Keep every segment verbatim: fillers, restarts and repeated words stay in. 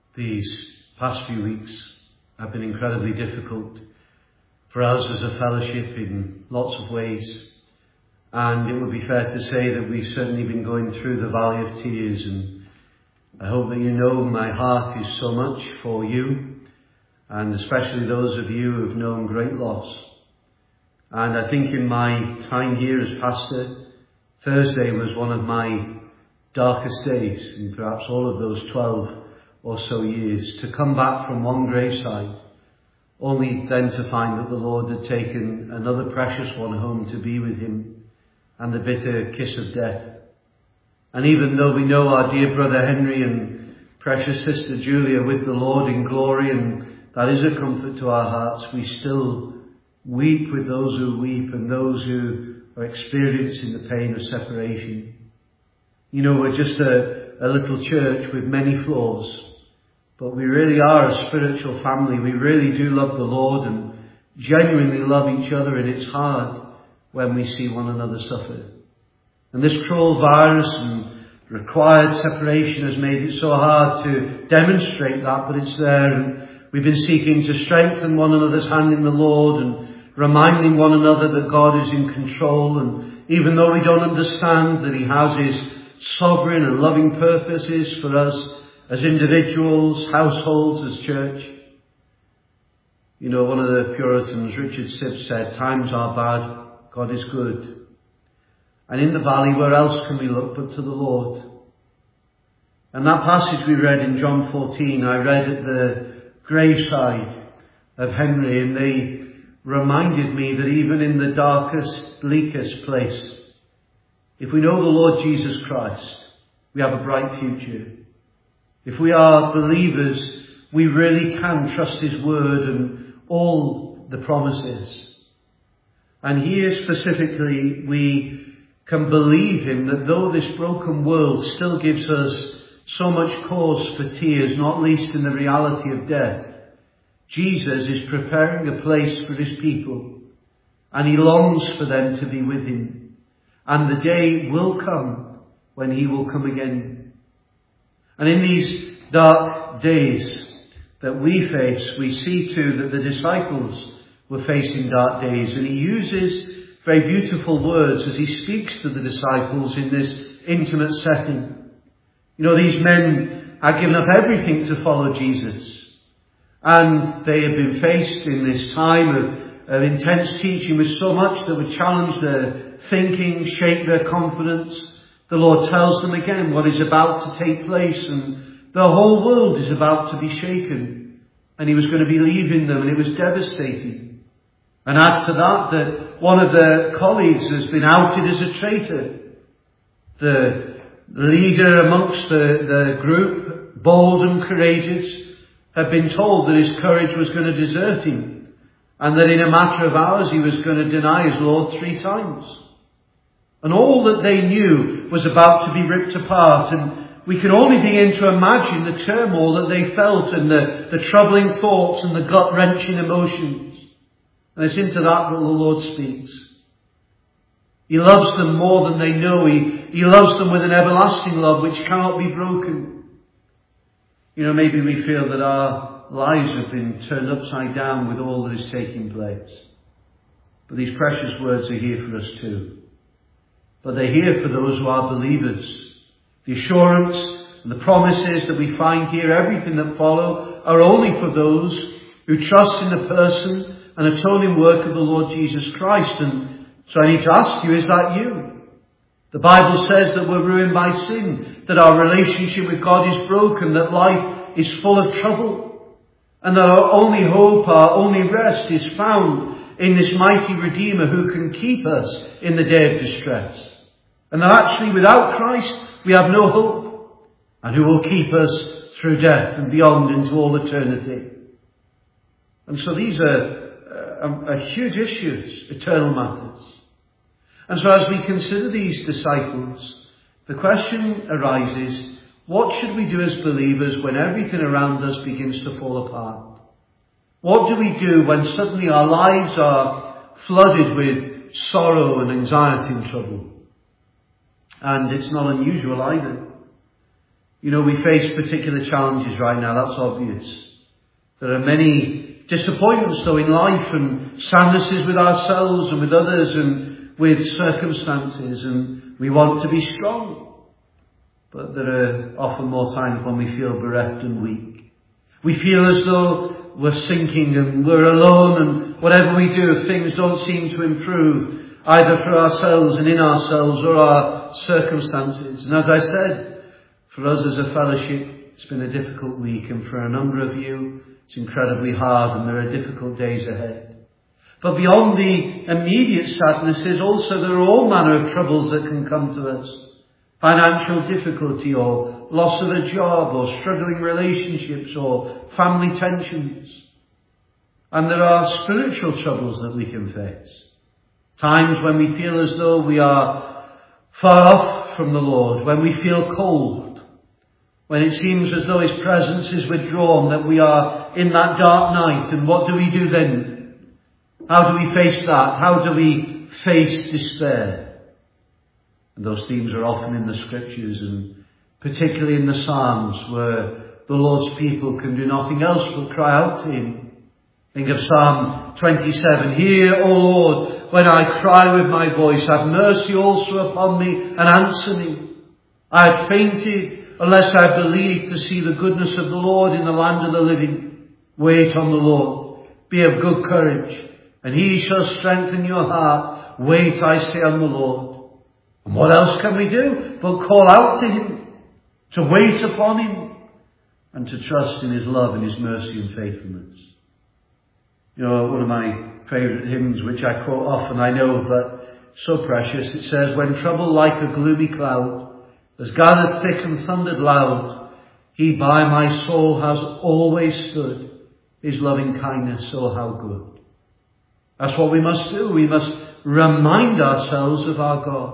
These past few weeks have been incredibly difficult for us as a fellowship in lots of ways. And it would be fair to say that we've certainly been going through the valley of tears, and I hope that you know my heart is so much for you, and especially those of you who have known great loss. And I think in my time here as pastor, Thursday was one of my darkest days in perhaps all of those twelve or so years, to come back from one graveside, only then to find that the Lord had taken another precious one home to be with him, and the bitter kiss of death. And even though we know our dear brother Henry and precious sister Julia with the Lord in glory, and that is a comfort to our hearts, we still weep with those who weep and those who are experiencing the pain of separation. You know, we're just a, a little church with many flaws, but we really are a spiritual family. We really do love the Lord and genuinely love each other, and it's hard when we see one another suffer. And this cruel virus and required separation has made it so hard to demonstrate that, but it's there, and we've been seeking to strengthen one another's hand in the Lord and reminding one another that God is in control, and even though we don't understand that he has his sovereign and loving purposes for us as individuals, households, as church. You know, one of the Puritans, Richard Sibbes, said, "Times are bad, God is good." And in the valley, where else can we look but to the Lord? And that passage we read in John fourteen, I read at the graveside of Henry, and they reminded me that even in the darkest, bleakest place, if we know the Lord Jesus Christ, we have a bright future. If we are believers, we really can trust his word and all the promises. And here specifically, we can believe him that though this broken world still gives us so much cause for tears, not least in the reality of death, Jesus is preparing a place for his people, and he longs for them to be with him. And the day will come when he will come again. And in these dark days that we face, we see too that the disciples were facing dark days. And he uses very beautiful words as he speaks to the disciples in this intimate setting. You know, these men had given up everything to follow Jesus. And they had been faced in this time of, of intense teaching with so much that would challenge their thinking, shake their confidence. The Lord tells them again what is about to take place, and the whole world is about to be shaken. And he was going to be leaving them, and it was devastating. And add to that that one of their colleagues has been outed as a traitor. The leader amongst the, the group, bold and courageous, had been told that his courage was going to desert him, and that in a matter of hours he was going to deny his Lord three times. And all that they knew was about to be ripped apart, and we can only begin to imagine the turmoil that they felt, and the, the troubling thoughts and the gut-wrenching emotions. And it's into that that the Lord speaks. He loves them more than they know. He, he loves them with an everlasting love which cannot be broken. You know, maybe we feel that our lives have been turned upside down with all that is taking place. But these precious words are here for us too. But they're here for those who are believers. The assurance and the promises that we find here, everything that follow, are only for those who trust in the person and atoning work of the Lord Jesus Christ. And so I need to ask you, is that you? The Bible says that we're ruined by sin, that our relationship with God is broken, that life is full of trouble, and that our only hope, our only rest is found in this mighty Redeemer who can keep us in the day of distress. And that actually without Christ we have no hope, and who will keep us through death and beyond into all eternity. And so these are, are, are huge issues, eternal matters. And so as we consider these disciples, the question arises, what should we do as believers when everything around us begins to fall apart? What do we do when suddenly our lives are flooded with sorrow and anxiety and trouble? And it's not unusual either. You know, we face particular challenges right now, that's obvious. There are many disappointments though in life, and sadnesses with ourselves and with others and with circumstances, and we want to be strong. But there are often more times when we feel bereft and weak. We feel as though we're sinking and we're alone, and whatever we do, things don't seem to improve, either for ourselves and in ourselves or our circumstances. And as I said, for us as a fellowship, it's been a difficult week, and for a number of you, it's incredibly hard, and there are difficult days ahead. But beyond the immediate sadnesses, also there are all manner of troubles that can come to us. Financial difficulty, or loss of a job, or struggling relationships, or family tensions. And there are spiritual troubles that we can face. Times when we feel as though we are far off from the Lord, when we feel cold, when it seems as though His presence is withdrawn, that we are in that dark night. And what do we do then? How do we face that? How do we face despair? And those themes are often in the Scriptures, and particularly in the Psalms, where the Lord's people can do nothing else but cry out to Him. Think of Psalm twenty-seven. Hear, O Lord, when I cry with my voice. Have mercy also upon me and answer me. I had fainted unless I believed to see the goodness of the Lord in the land of the living. Wait on the Lord. Be of good courage, and He shall strengthen your heart. Wait, I say, on the Lord. And what else can we do but call out to Him, to wait upon Him, and to trust in His love and His mercy and faithfulness? You know, one of my favourite hymns, which I quote often, I know, but so precious, it says, when trouble like a gloomy cloud has gathered thick and thundered loud, He by my soul has always stood. His loving kindness, oh how good. That's what we must do. We must remind ourselves of our God.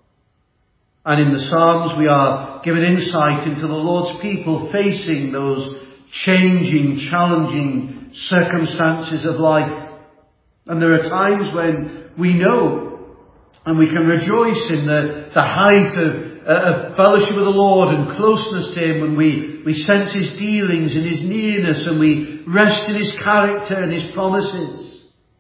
And in the Psalms we are given insight into the Lord's people facing those changing, challenging circumstances of life. And there are times when we know and we can rejoice in the, the height of, uh, of fellowship with the Lord and closeness to Him, when we, we sense His dealings and His nearness, and we rest in His character and His promises.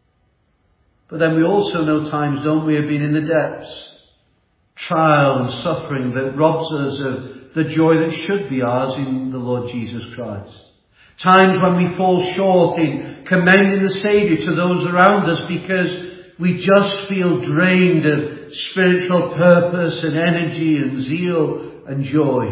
But then we also know times, don't we, of being in the depths, trial and suffering that robs us of the joy that should be ours in the Lord Jesus Christ. Times when we fall short in commending the Saviour to those around us because we just feel drained of spiritual purpose and energy and zeal and joy.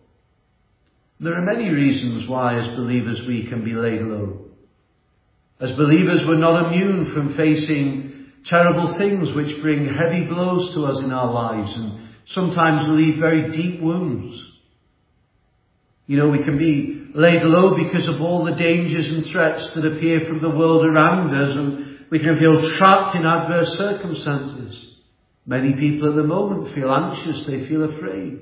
There are many reasons why as believers we can be laid low. As believers we're not immune from facing terrible things which bring heavy blows to us in our lives and sometimes leave very deep wounds. You know, we can be laid low because of all the dangers and threats that appear from the world around us, and we can feel trapped in adverse circumstances. Many people at the moment feel anxious, they feel afraid.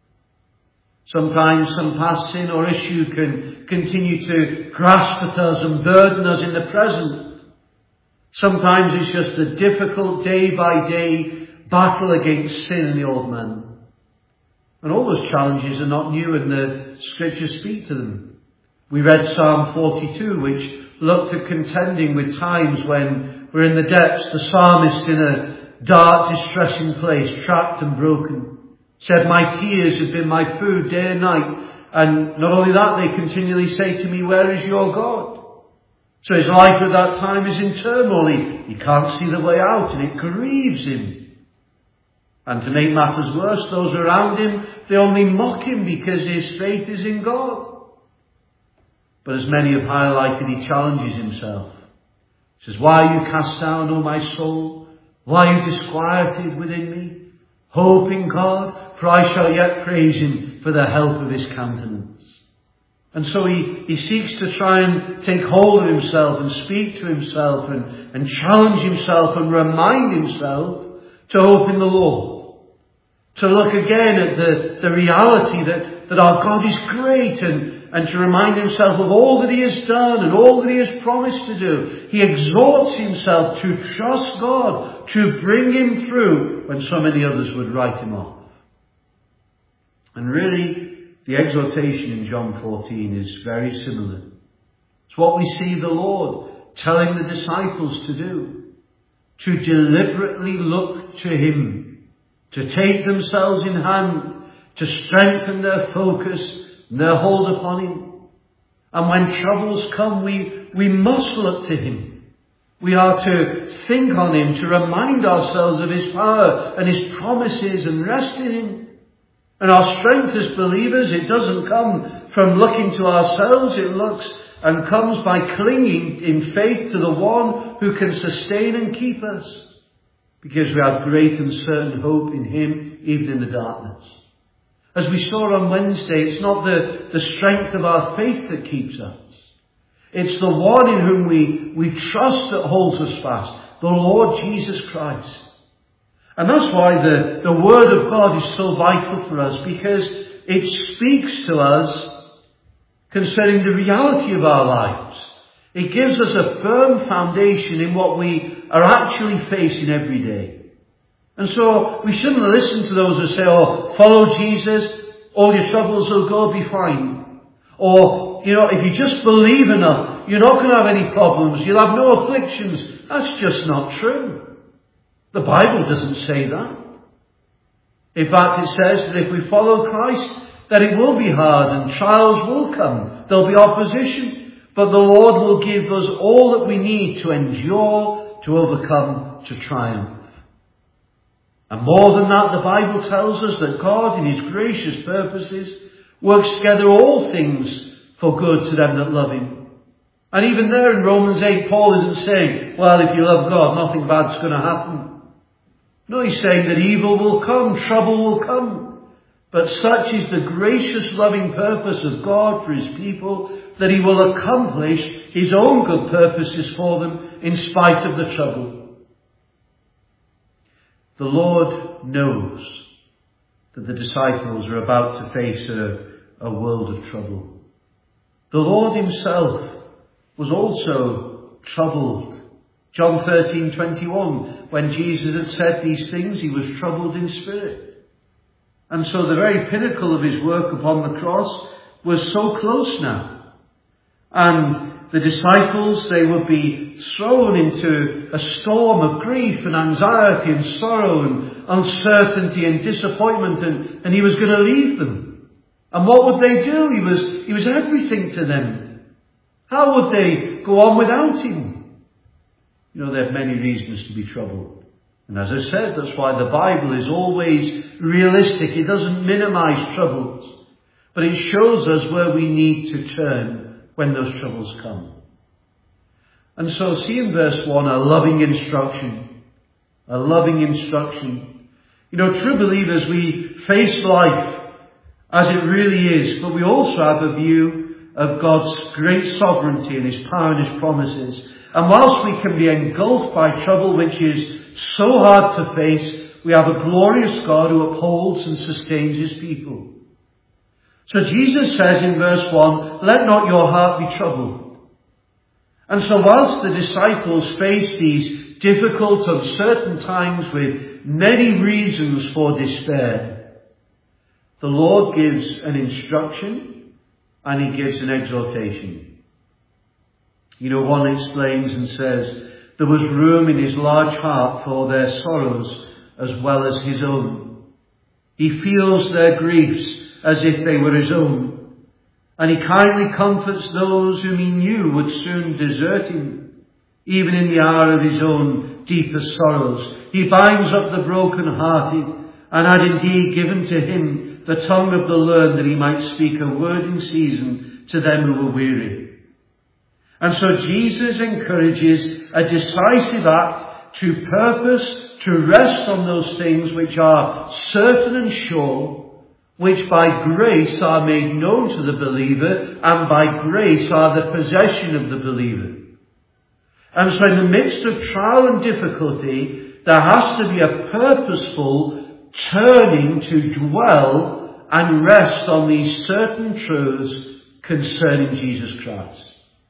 Sometimes some past sin or issue can continue to grasp at us and burden us in the present. Sometimes it's just a difficult day by day battle against sin in the old man. And all those challenges are not new, and the Scriptures speak to them. We read Psalm forty-two, which looked at contending with times when we're in the depths. The psalmist, in a dark, distressing place, trapped and broken, said, my tears have been my food day and night. And not only that, they continually say to me, where is your God? So his life at that time is in turmoil. He, he can't see the way out, and it grieves him. And to make matters worse, those around him, they only mock him because his faith is in God. But as many have highlighted, he challenges himself. He says, why are you cast down, O my soul? Why are you disquieted within me? Hope in God, for I shall yet praise Him for the help of His countenance. And so he, he seeks to try and take hold of himself and speak to himself and, and challenge himself and remind himself to hope in the Lord. To look again at the, the reality that, that our God is great, and, and to remind himself of all that He has done and all that He has promised to do. He exhorts himself to trust God, to bring him through when so many others would write him off. And really, the exhortation in John fourteen is very similar. It's what we see the Lord telling the disciples to do. To deliberately look to him, to take themselves in hand, to strengthen their focus and their hold upon him. And when troubles come, we, we must look to him. We are to think on him, to remind ourselves of his power and his promises and rest in him. And our strength as believers, it doesn't come from looking to ourselves, it looks and comes by clinging in faith to the one who can sustain and keep us, because we have great and certain hope in him, even in the darkness. As we saw on Wednesday, it's not the, the strength of our faith that keeps us. It's the one in whom we, we trust that holds us fast, the Lord Jesus Christ. And that's why the, the Word of God is so vital for us, because it speaks to us concerning the reality of our lives. It gives us a firm foundation in what we are actually facing every day. And so we shouldn't listen to those who say, oh, follow Jesus, all your troubles will go, be fine. Or, you know, if you just believe enough, you're not going to have any problems, you'll have no afflictions. That's just not true. The Bible doesn't say that. In fact, it says that if we follow Christ, that it will be hard and trials will come. There'll be opposition. But the Lord will give us all that we need to endure, to overcome, to triumph. And more than that, the Bible tells us that God, in his gracious purposes, works together all things for good to them that love him. And even there in Romans eight, Paul isn't saying, well, if you love God, nothing bad's going to happen. No, he's saying that evil will come, trouble will come. But such is the gracious, loving purpose of God for his people that he will accomplish his own good purposes for them in spite of the trouble. The Lord knows that the disciples are about to face a, a world of trouble. The Lord himself was also troubled. John thirteen twenty-one, when Jesus had said these things, he was troubled in spirit. And so the very pinnacle of his work upon the cross was so close now. And the disciples, they would be thrown into a storm of grief and anxiety and sorrow and uncertainty and disappointment, and, and he was going to leave them. And what would they do? He was, he was everything to them. How would they go on without him? You know, they have many reasons to be troubled. And as I said, that's why the Bible is always realistic. It doesn't minimize troubles, but it shows us where we need to turn when those troubles come. And so see in verse one a loving instruction. A loving instruction. You know, true believers, we face life as it really is, but we also have a view of God's great sovereignty and his power and his promises. And whilst we can be engulfed by trouble, which is so hard to face, we have a glorious God who upholds and sustains his people. So Jesus says in verse one, let not your heart be troubled. And so whilst the disciples face these difficult, uncertain times with many reasons for despair, the Lord gives an instruction and he gives an exhortation. You know, one explains and says, there was room in his large heart for their sorrows as well as his own. He feels their griefs as if they were his own. And he kindly comforts those whom he knew would soon desert him, even in the hour of his own deepest sorrows. He binds up the broken-hearted, and had indeed given to him the tongue of the learned, that he might speak a word in season to them who were weary. And so Jesus encourages a decisive act to purpose, to rest on those things which are certain and sure, which by grace are made known to the believer, and by grace are the possession of the believer. And so in the midst of trial and difficulty, there has to be a purposeful turning to dwell and rest on these certain truths concerning Jesus Christ.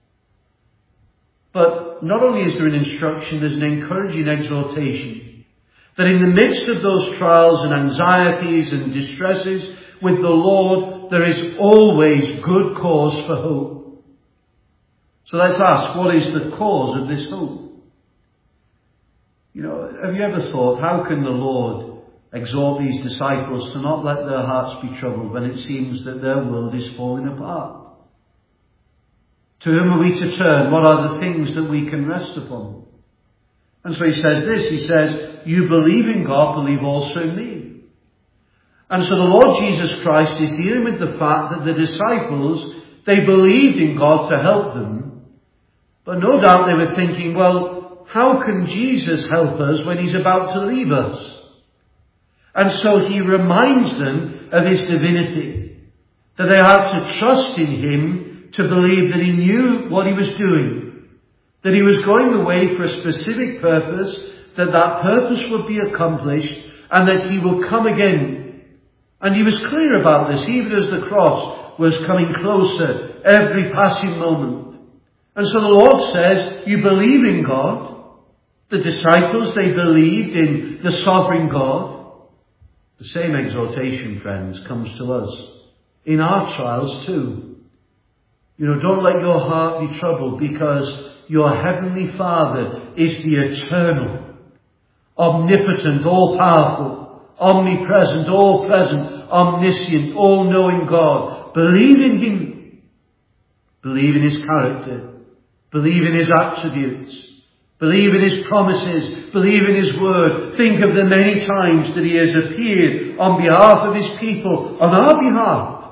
But not only is there an instruction, there's an encouraging exhortation that in the midst of those trials and anxieties and distresses, with the Lord, there is always good cause for hope. So let's ask, what is the cause of this hope? You know, have you ever thought, how can the Lord exhort these disciples to not let their hearts be troubled when it seems that their world is falling apart? To whom are we to turn? What are the things that we can rest upon? And so he says this, he says, you believe in God, believe also in me. And so the Lord Jesus Christ is dealing with the fact that the disciples, they believed in God to help them, but no doubt they were thinking, well, how can Jesus help us when he's about to leave us? And so he reminds them of his divinity, that they had to trust in him to believe that he knew what he was doing, that he was going away for a specific purpose, that that purpose would be accomplished, and that he will come again. And he was clear about this, even as the cross was coming closer every passing moment. And so the Lord says, you believe in God. The disciples, they believed in the sovereign God. The same exhortation, friends, comes to us in our trials too. You know, don't let your heart be troubled, because your heavenly Father is the eternal, omnipotent, all-powerful, omnipresent, all-present, omniscient, all-knowing God. Believe in him. Believe in his character. Believe in his attributes. Believe in his promises. Believe in his word. Think of the many times that he has appeared on behalf of his people, on our behalf.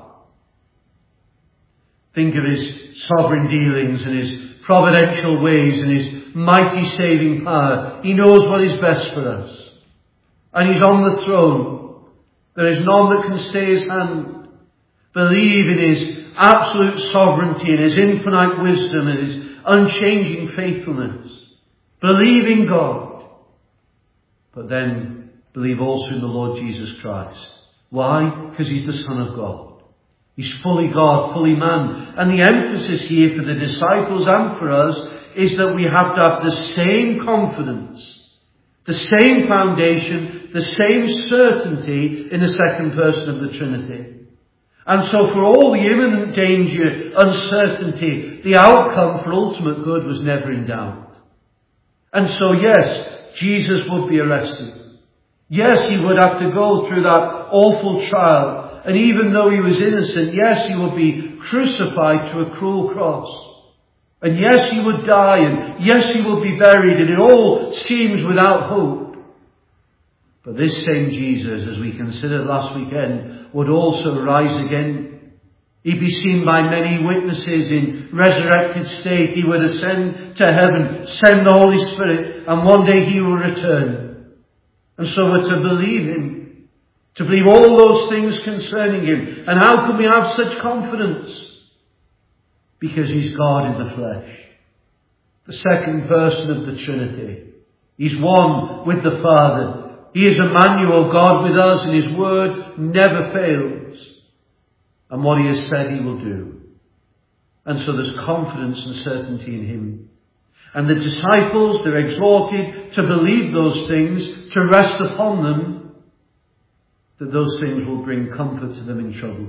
Think of his sovereign dealings and his providential ways and his mighty saving power. He knows what is best for us. And he's on the throne. There is none that can stay his hand. Believe in his absolute sovereignty and his infinite wisdom and his unchanging faithfulness. Believe in God. But then believe also in the Lord Jesus Christ. Why? Because he's the Son of God. He's fully God, fully man. And the emphasis here for the disciples and for us is that we have to have the same confidence, the same foundation, the same certainty in the second person of the Trinity. And so for all the imminent danger, uncertainty, the outcome for ultimate good was never in doubt. And so yes, Jesus would be arrested. Yes, he would have to go through that awful trial. And even though he was innocent, yes, he would be crucified to a cruel cross. And yes, he would die. And yes, he would be buried. And it all seems without hope. But this same Jesus, as we considered last weekend, would also rise again. He'd be seen by many witnesses in resurrected state. He would ascend to heaven, send the Holy Spirit, and one day he will return. And so we're to believe him, to believe all those things concerning him. And how can we have such confidence? Because he's God in the flesh, the second person of the Trinity. He's one with the Father. He is Emmanuel, God with us, and his word never fails. And what he has said he will do. And so there's confidence and certainty in him. And the disciples, they're exhorted to believe those things, to rest upon them, that those things will bring comfort to them in trouble.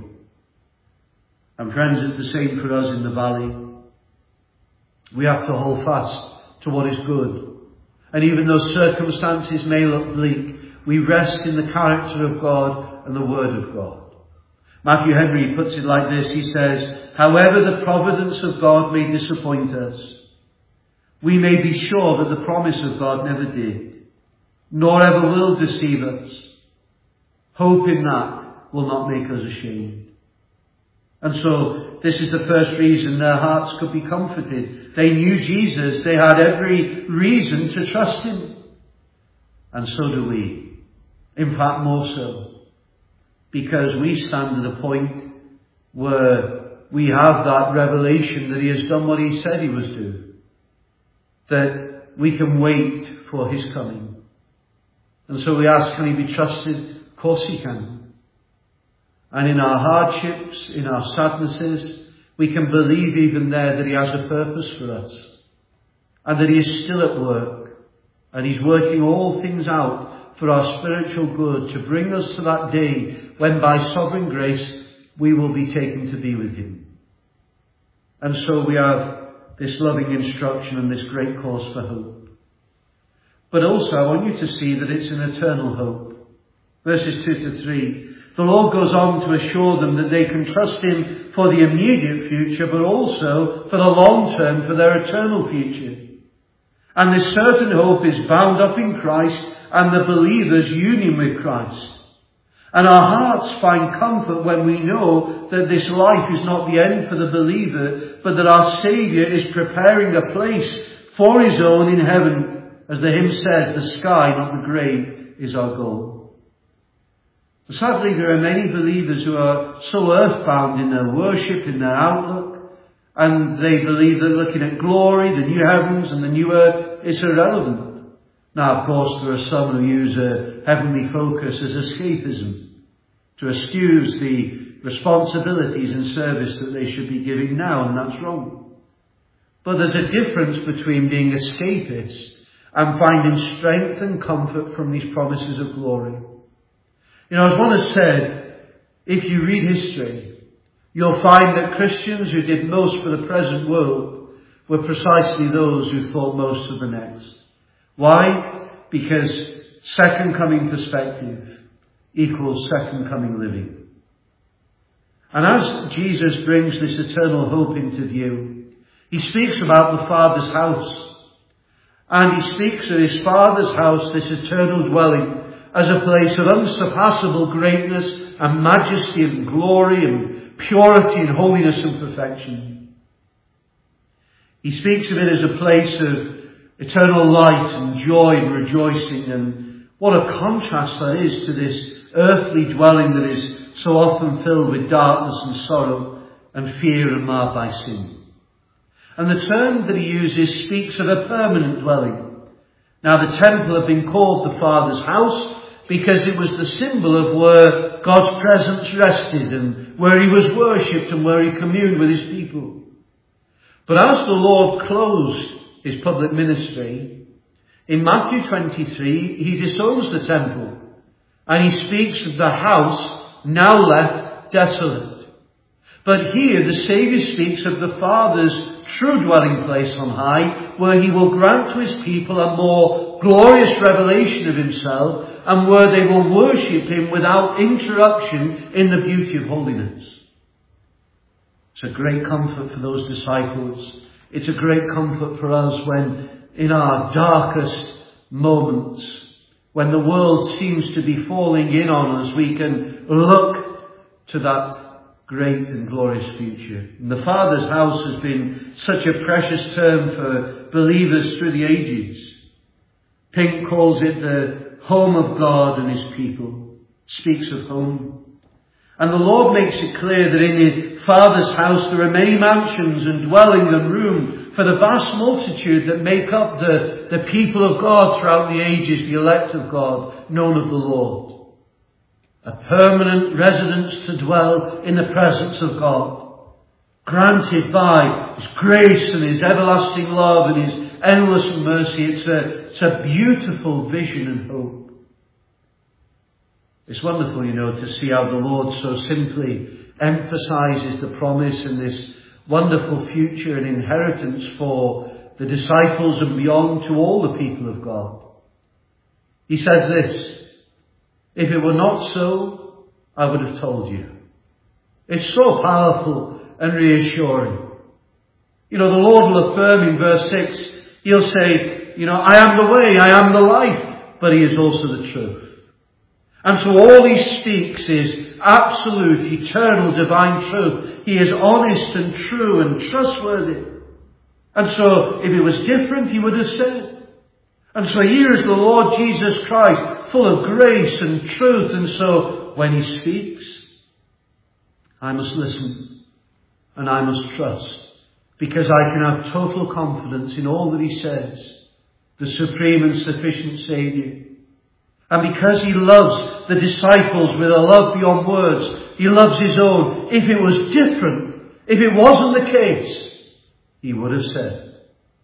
And friends, it's the same for us in the valley. We have to hold fast to what is good. And even though circumstances may look bleak, we rest in the character of God and the word of God. Matthew Henry puts it like this. He says, however the providence of God may disappoint us, we may be sure that the promise of God never did, nor ever will deceive us. Hope in that will not make us ashamed. And so this is the first reason their hearts could be comforted. They knew Jesus. They had every reason to trust him. And so do we. In fact, more so. Because we stand at a point where we have that revelation that he has done what he said he was doing. That we can wait for his coming. And so we ask, can he be trusted? Of course he can. And in our hardships, in our sadnesses, we can believe even there that he has a purpose for us. And that he is still at work. And he's working all things out for our spiritual good, to bring us to that day when by sovereign grace we will be taken to be with him. And so we have this loving instruction and this great cause for hope. But also I want you to see that it's an eternal hope. Verses two to three. The Lord goes on to assure them that they can trust him for the immediate future, but also for the long term, for their eternal future. And this certain hope is bound up in Christ and the believer's union with Christ. And our hearts find comfort when we know that this life is not the end for the believer, but that our Saviour is preparing a place for his own in heaven. As the hymn says, the sky, not the grave, is our goal. Sadly, there are many believers who are so earthbound in their worship, in their outlook, and they believe that looking at glory, the new heavens and the new earth, is irrelevant. Now, of course, there are some who use a heavenly focus as escapism, to excuse the responsibilities and service that they should be giving now, and that's wrong. But there's a difference between being escapist and finding strength and comfort from these promises of glory. You know, as one has said, if you read history, you'll find that Christians who did most for the present world were precisely those who thought most of the next. Why? Because second coming perspective equals second coming living. And as Jesus brings this eternal hope into view, he speaks about the Father's house. And he speaks of his Father's house, this eternal dwelling, as a place of unsurpassable greatness and majesty and glory and purity and holiness and perfection. He speaks of it as a place of eternal light and joy and rejoicing, and what a contrast that is to this earthly dwelling that is so often filled with darkness and sorrow and fear and marred by sin. And the term that he uses speaks of a permanent dwelling. Now, the temple had been called the Father's house because it was the symbol of where God's presence rested and where he was worshipped and where he communed with his people. But as the Lord closed his public ministry, in Matthew twenty-three, he disowns the temple and he speaks of the house now left desolate. But here the Saviour speaks of the Father's true dwelling place on high, where he will grant to his people a more glorious revelation of himself, and where they will worship him without interruption in the beauty of holiness. It's a great comfort for those disciples. It's a great comfort for us when, in our darkest moments, when the world seems to be falling in on us, we can look to that great and glorious future. And the Father's house has been such a precious term for believers through the ages. Pink calls it the home of God and his people. Speaks of home. And the Lord makes it clear that in his Father's house there are many mansions and dwelling and room for the vast multitude that make up the, the people of God throughout the ages, the elect of God, known of the Lord. A permanent residence to dwell in the presence of God, granted by his grace and his everlasting love and his endless mercy. It's a, it's a beautiful vision and hope. It's wonderful, you know, to see how the Lord so simply emphasizes the promise and this wonderful future and inheritance for the disciples and beyond to all the people of God. He says this, if it were not so, I would have told you. It's so powerful and reassuring. You know, the Lord will affirm in verse six, he'll say, you know, I am the way, I am the life, but he is also the truth. And so all he speaks is absolute, eternal, divine truth. He is honest and true and trustworthy. And so if it was different, he would have said. And so here is the Lord Jesus Christ, full of grace and truth. And so when he speaks, I must listen and I must trust, because I can have total confidence in all that he says, the supreme and sufficient Saviour. And because he loves the disciples with a love beyond words, he loves his own. If it was different, if it wasn't the case, he would have said.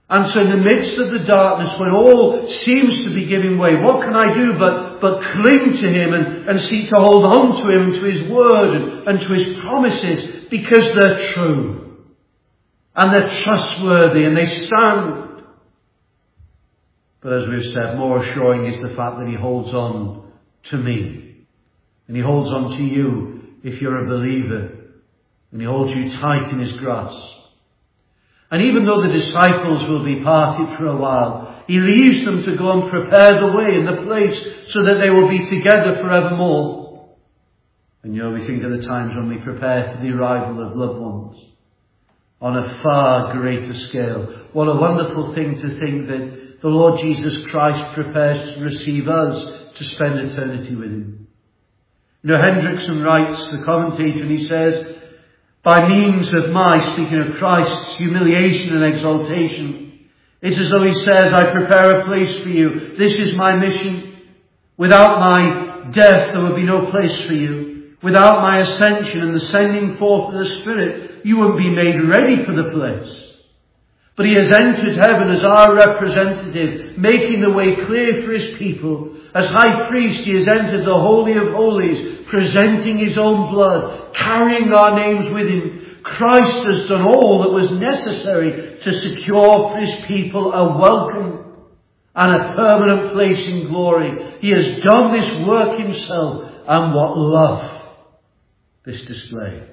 And so in the midst of the darkness, when all seems to be giving way, what can I do but, but cling to him and, and seek to hold on to him, to his word and, and to his promises, because they're true. And they're trustworthy and they stand. But as we've said, more assuring is the fact that he holds on to me. And he holds on to you if you're a believer. And he holds you tight in his grasp. And even though the disciples will be parted for a while, he leaves them to go and prepare the way and the place so that they will be together forevermore. And you know, we think of the times when we prepare for the arrival of loved ones on a far greater scale. What a wonderful thing to think that the Lord Jesus Christ prepares to receive us to spend eternity with him. You know, Hendrickson writes, the commentator, and he says, by means of my, speaking of Christ's humiliation and exaltation, it's as though he says, I prepare a place for you. This is my mission. Without my death, there would be no place for you. Without my ascension and the sending forth of the Spirit, you wouldn't be made ready for the place. But he has entered heaven as our representative, making the way clear for his people. As high priest, he has entered the Holy of Holies, presenting his own blood, carrying our names with him. Christ has done all that was necessary to secure for his people a welcome and a permanent place in glory. He has done this work himself, and what love this displays.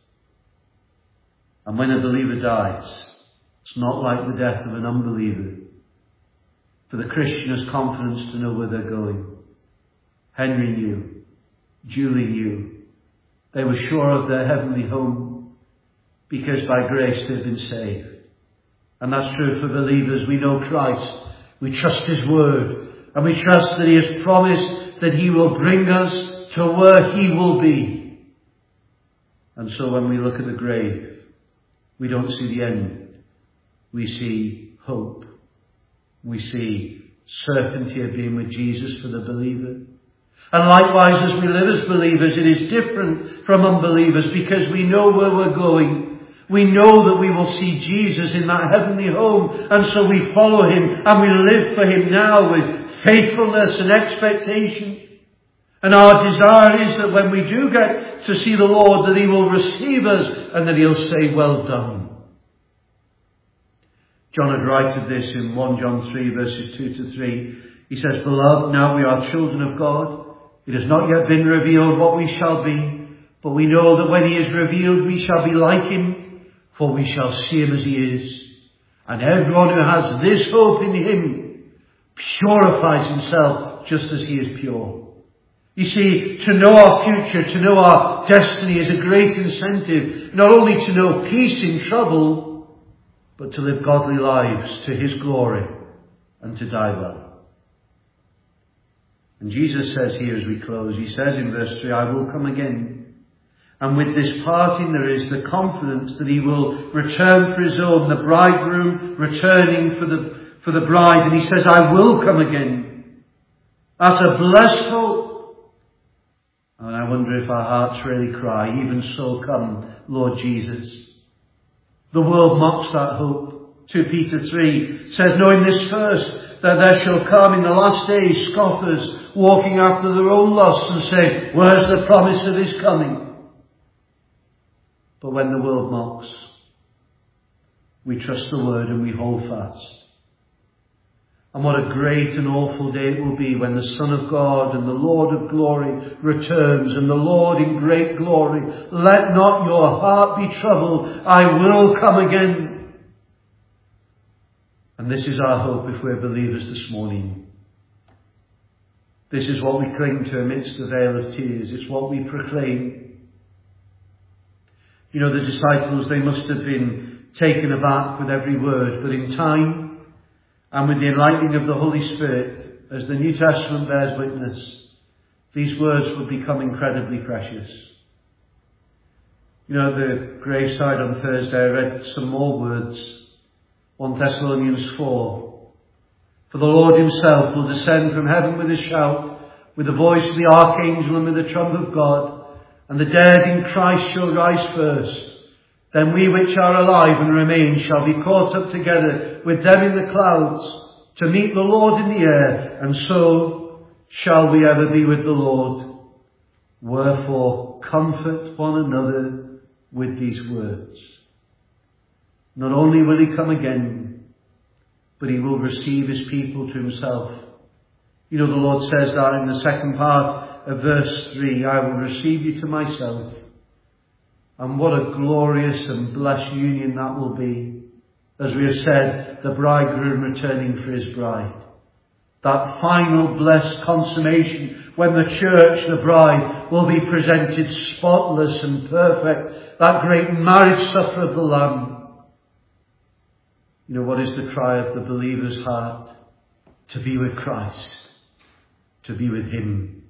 And when a believer dies, it's not like the death of an unbeliever. For the Christian has confidence to know where they're going. Henry knew. Julie knew. They were sure of their heavenly home because by grace they've been saved. And that's true for believers. We know Christ. We trust his word. And we trust that he has promised that he will bring us to where he will be. And so when we look at the grave, we don't see the end. We see hope. We see certainty of being with Jesus for the believer. And likewise, as we live as believers, it is different from unbelievers because we know where we're going. We know that we will see Jesus in that heavenly home, and so we follow him and we live for him now with faithfulness and expectation. And our desire is that when we do get to see the Lord, that he will receive us and that he'll say, well done. John had written this in First John three, verses two to three. He says, Beloved, now we are children of God. It has not yet been revealed what we shall be, but we know that when he is revealed, we shall be like him, for we shall see him as he is. And everyone who has this hope in him purifies himself just as he is pure. You see, to know our future, to know our destiny is a great incentive, not only to know peace in trouble, but to live godly lives to his glory and to die well. And Jesus says here as we close, he says in verse three, I will come again. And with this parting there is the confidence that he will return for his own, the bridegroom returning for the, for the bride. And he says, I will come again. That's a blessed hope. And I wonder if our hearts really cry, even so come, Lord Jesus. The world mocks that hope. Second Peter three says, knowing this first, that there shall come in the last days scoffers walking after their own lusts and say, where's the promise of his coming? But when the world mocks, we trust the word and we hold fast. And what a great and awful day it will be when the Son of God and the Lord of glory returns, and the Lord in great glory. Let not your heart be troubled. I will come again. And this is our hope if we're believers this morning. This is what we cling to amidst the veil of tears. It's what we proclaim. You know, the disciples, they must have been taken aback with every word, but in time, and with the enlightening of the Holy Spirit, as the New Testament bears witness, these words will become incredibly precious. You know, at the graveside on Thursday, I read some more words. First Thessalonians four. For the Lord himself will descend from heaven with a shout, with the voice of the archangel and with the trump of God, and the dead in Christ shall rise first. Then we which are alive and remain shall be caught up together with them in the clouds to meet the Lord in the air, and so shall we ever be with the Lord. Wherefore comfort one another with these words. Not only will he come again, but he will receive his people to himself. You know, the Lord says that in the second part of verse three, I will receive you to myself. And what a glorious and blessed union that will be. As we have said, the bridegroom returning for his bride. That final blessed consummation when the church, the bride, will be presented spotless and perfect. That great marriage supper of the Lamb. You know, what is the cry of the believer's heart? To be with Christ. To be with him.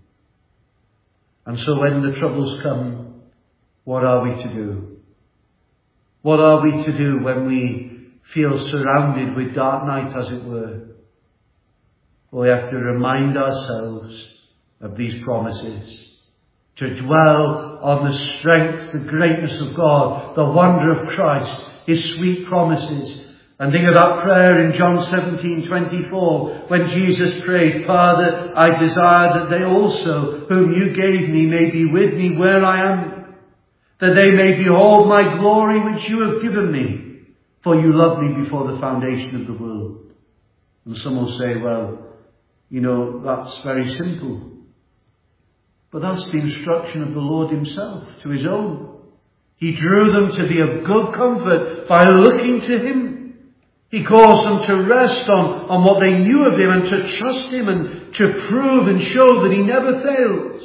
And so when the troubles come, what are we to do? What are we to do when we feel surrounded with dark night, as it were? Well, we have to remind ourselves of these promises. To dwell on the strength, the greatness of God, the wonder of Christ, his sweet promises. And think of that prayer in John seventeen twenty-four, when Jesus prayed, Father, I desire that they also, whom you gave me, may be with me where I am, that they may behold my glory which you have given me, for you loved me before the foundation of the world. And some will say, well, you know, that's very simple. But that's the instruction of the Lord himself to his own. He drew them to be of good comfort by looking to him. He caused them to rest on, on what they knew of him and to trust him and to prove and show that he never fails.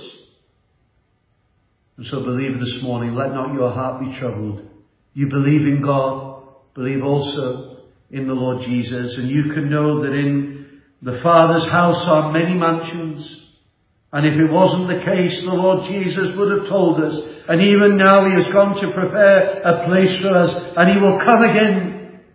And so, believer, this morning, let not your heart be troubled. You believe in God, believe also in the Lord Jesus, and you can know that in the Father's house are many mansions. And if it wasn't the case, the Lord Jesus would have told us. And even now he has gone to prepare a place for us, and he will come again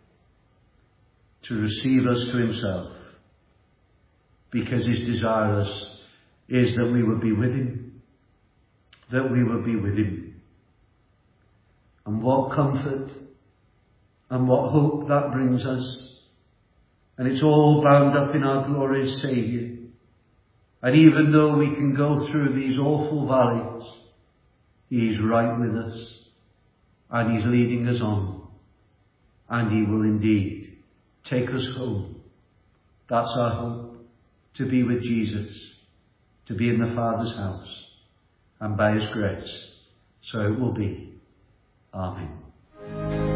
to receive us to himself, because his desire us is that we would be with him, that we would be with him. And what comfort and what hope that brings us. And it's all bound up in our glorious Saviour. And even though we can go through these awful valleys, he is right with us, and he's leading us on, and he will indeed take us home. That's our hope, to be with Jesus, to be in the Father's house, and by his grace, so it will be. Amen.